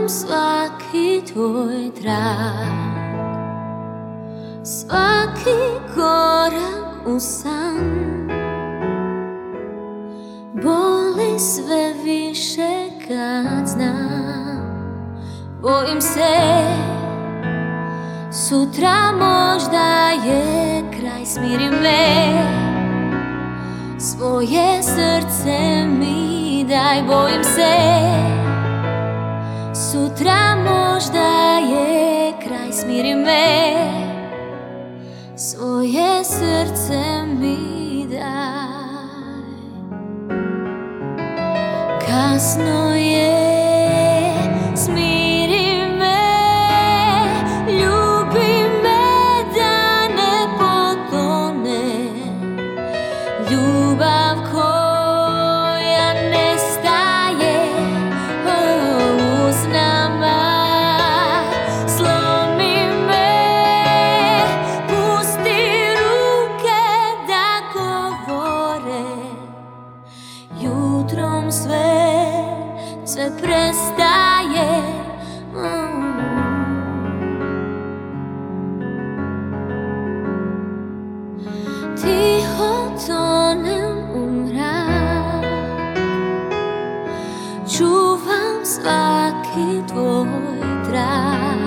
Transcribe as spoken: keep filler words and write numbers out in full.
Čuvam svaki tvoj trag, svaki korak u san. Boli sve više kad znam, bojim se sutra možda je kraj. Smiri me, svoje srce mi daj. Bojim se sutra možda je kraj. Smiri me, svoje srce mi daj. Kasno je, smiri me, ljubi me da ne potone. Ljubav koja nestaje uz nama. Slomi me, pusti ruke da govore. Jutrom sve, sve prestaje. Tiho tonem u mrak, čuvam svaki tvoj trag.